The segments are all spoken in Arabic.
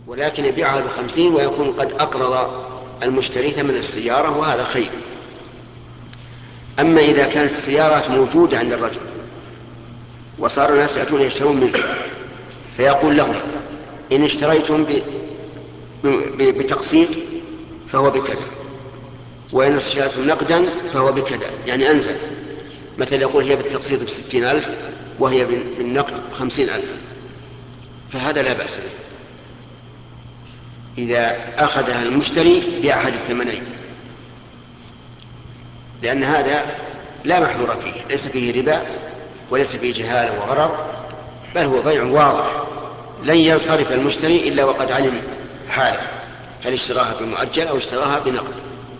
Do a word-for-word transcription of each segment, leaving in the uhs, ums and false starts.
ولكن يبيعها بخمسين ويكون قد أقرض المشتري ثمن السيارة، وهذا خير. أما إذا كانت السيارات موجودة عند الرجل وصار الناس يأتون يشترون منه، فيقول لهم إن اشتريتم بتقسيط فهو بكذا، وإن اشتريتم نقدا فهو بكذا، يعني أنزل. مثلا يقول هي بالتقسيط بستين ألف وهي بالنقد بخمسين ألف، فهذا لا بأس به إذا أخذها المشتري بأحد الثمنين، لأن هذا لا محذور فيه، ليس فيه ربا وليس فيه جهالة وغرر، بل هو بيع واضح. لن ينصرف المشتري إلا وقد علم حاله، هل اشتراها بمؤجل أو اشتراها بنقد.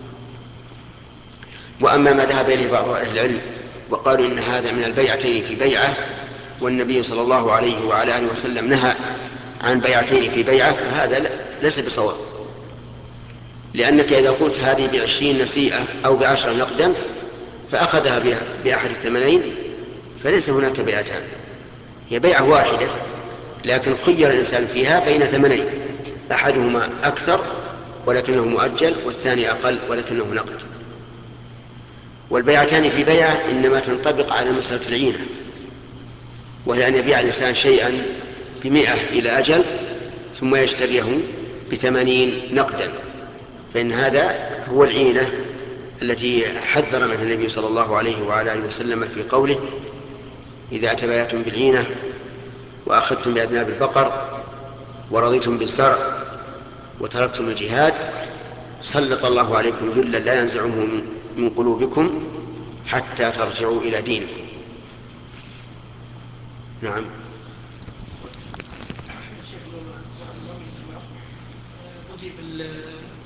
وأما ما ذهب إليه بعض أهل العلم وقالوا إن هذا من البيعتين في بيعة، والنبي صلى الله عليه وعلى آله وسلم نهى عن بيعتين في بيعة، فهذا ليس بصواب. لأنك إذا قلت هذه بعشرين نسيئة أو بعشرة نقدا فأخذها بأحد الثمنين فليس هناك بيعتان، هي بيعة واحدة، لكن خير الإنسان فيها بين ثمنين، أحدهما أكثر ولكنه مؤجل، والثاني أقل ولكنه نقد. والبيعتان في بيعة إنما تنطبق على مسألة العينة، وهي أن يبيع الإنسان شيئا بمئة إلى أجل ثم يشتريه بثمانين نقدا، فإن هذا هو العينة التي حذر منها النبي صلى الله عليه وعلى آله وسلم في قوله: إذا تبايعتم بالعينة وأخذتم بأذناب البقر ورضيتم بالزرع وتركتم الجهاد سلط الله عليكم ذلا لا ينزعه من قلوبكم حتى ترجعوا إلى دينكم. نعم. شيخ لو أضيف